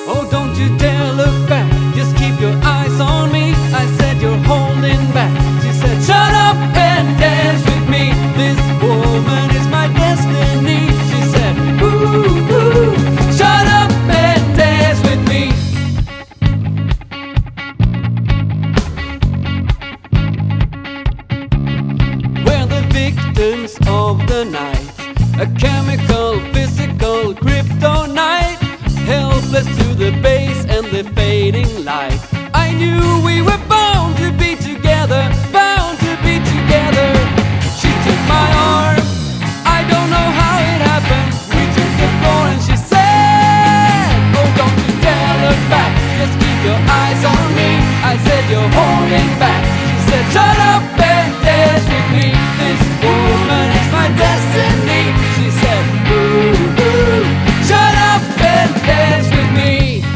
Oh, don't you dare look back, just keep your eyes on me. I said you're holding back. She said shut up and dance with me. This woman is my destiny. She said ooh, ooh, shut up and dance with me. We're the victims of the night, a chemical, physical kryptonite, helpless to the base and the fading light. I knew we were bound to be together, bound to be together. She took my arm, I don't know how it happened. We took the floor and she said, oh, don't you dare look back, just keep your eyes on me. I said you're holding back. She said shut up and dance with me. This woman is my destiny. She said ooh, ooh, shut up and dance with me.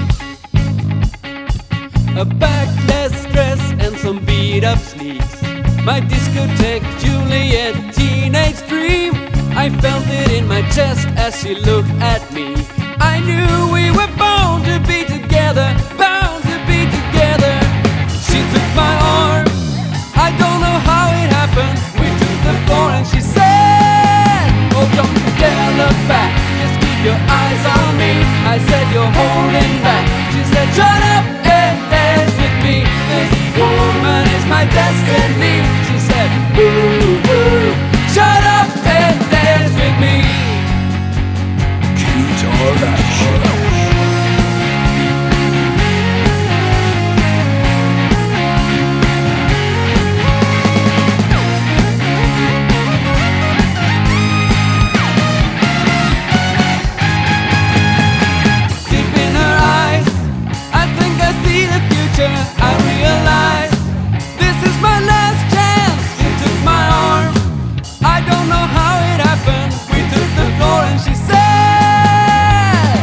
A backless dress and some beat up sneaks, my discotheque Juliet teenage dream. I felt it in my chest as she looked at me. I knew we were bound to be together, bound to be together. She took my arm, I don't know how it happened. We took the floor and she said, oh, don't you dare look back, just keep your eyes on me. I said you're holding back. She said shut up and dance with me. This woman is my destiny. She said ooh, ooh, shut up and dance with me. Cute all that shit. I realized this is my last chance. She took my arm, I don't know how it happened. We took the floor and she said,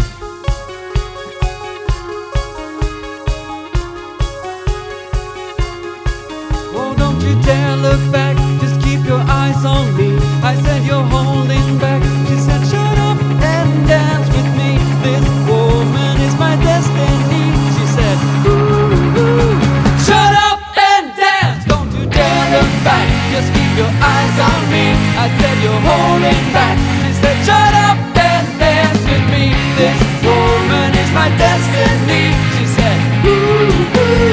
oh, don't you dare look back, just keep your eyes on me. I said you're holding back. She said shut up and dance with me. This woman is my destiny. She said shut up and dance. Don't you dare look back, just keep your eyes on me. I said you're holding back. She said shut up and dance with me. This woman is my destiny. She said ooh, ooh.